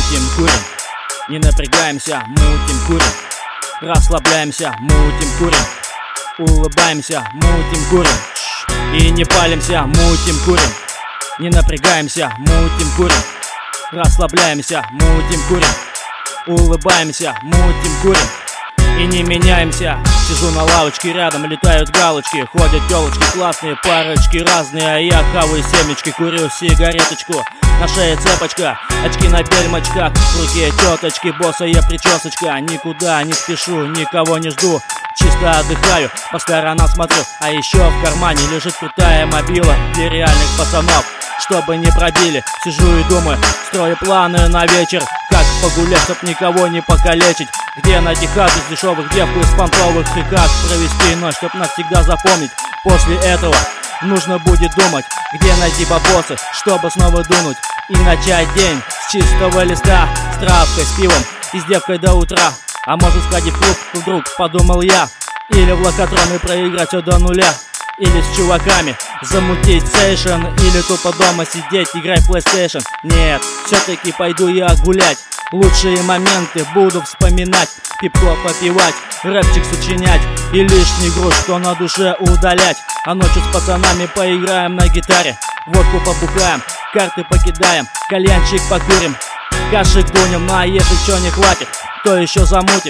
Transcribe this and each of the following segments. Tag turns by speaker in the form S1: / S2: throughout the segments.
S1: мутим, курим. Не напрягаемся, мутим, курим. Расслабляемся, мутим, курим. Улыбаемся, мутим, курим. И не палимся, мутим, курим. Не напрягаемся, мутим, курим. Расслабляемся, мутим, курим. Улыбаемся, мутим, курим. И не меняемся. Сижу на лавочке, рядом летают галочки. Ходят телочки, классные парочки разные. А я хаваю семечки, курю сигареточку. На шее цепочка, очки на бельмочках. В руке теточки, босая причесочка. Никуда не спешу, никого не жду. Чисто отдыхаю, по сторонам смотрю. А еще в кармане лежит крутая мобила для реальных пацанов, чтобы не пробили. Сижу и думаю, строю планы на вечер. Как погулять, чтоб никого не покалечить. Где найти хату с дешевых девку из понтовых. И как провести ночь, чтоб навсегда запомнить. После этого нужно будет думать, где найти бабосы, чтобы снова дунуть. И начать день с чистого листа, с травкой, с пивом и с девкой до утра. А может сходить в клуб вдруг, подумал я. Или в лохотрон и проиграть все до нуля. Или с чуваками замутить сейшен. Или тупо дома сидеть, играть в PlayStation. Нет, все-таки пойду я гулять. Лучшие моменты буду вспоминать. Пивко попивать, рэпчик сочинять. И лишний груз, что на душе удалять. А ночью с пацанами поиграем на гитаре. Водку побухаем, карты покидаем. Кальянчик покурим, кашик дунем. Ну а если чё не хватит, то еще замутим.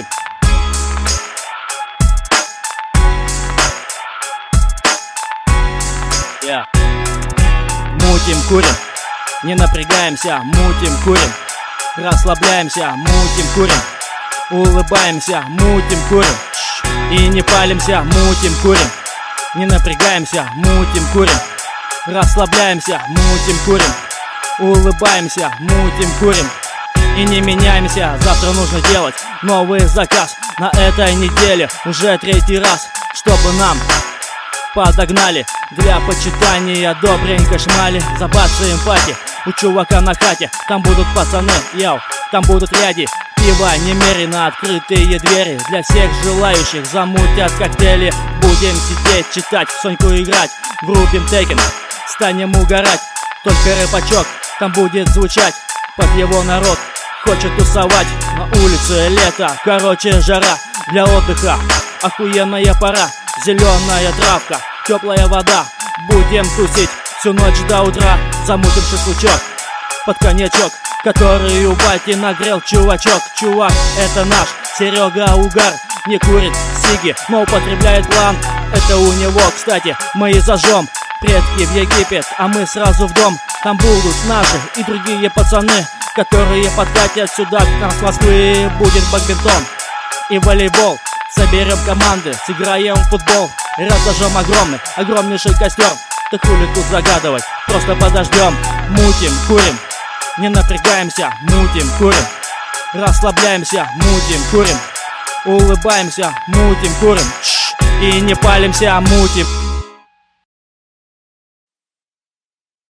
S1: Мутим, курим. Не напрягаемся, мутим, курим. Расслабляемся, мутим, курим. Улыбаемся, мутим, курим. И не палимся, мутим, курим. Не напрягаемся, мутим, курим. Расслабляемся, мутим, курим. Улыбаемся, мутим, курим. И не меняемся. Завтра нужно делать новый заказ. На этой неделе уже 3-й раз, чтобы нам подогнали для почитания добренько шмали. Забацаем пати у чувака на хате. Там будут пацаны, яу, там будут ряди. Пиво немерено, открытые двери. Для всех желающих замутят коктейли. Будем сидеть, читать, в Соньку играть. Врубим Текен, станем угорать. Только рэпачок там будет звучать. Под его народ хочет тусовать. На улице лето, короче жара. Для отдыха охуенная пора. Зеленая травка, теплая вода. Будем тусить всю ночь до утра. Замутим шашлычок под коньячок, который у бати нагрел чувачок. Чувак, это наш Серега Угар. Не курит сиги, но употребляет план. Это у него, кстати, мы и зажжем. Предки в Египет, а мы сразу в дом. Там будут наши и другие пацаны, которые подкатят сюда к нам с Москвы. Будет бадминтон и волейбол. Соберем команды, сыграем в футбол. Разожжем огромнейший костер. Да хули тут загадывать, просто подождем. Мутим, курим. Не напрягаемся, мутим, курим. Расслабляемся, мутим, курим. Улыбаемся, мутим, курим. И не палимся, мутим.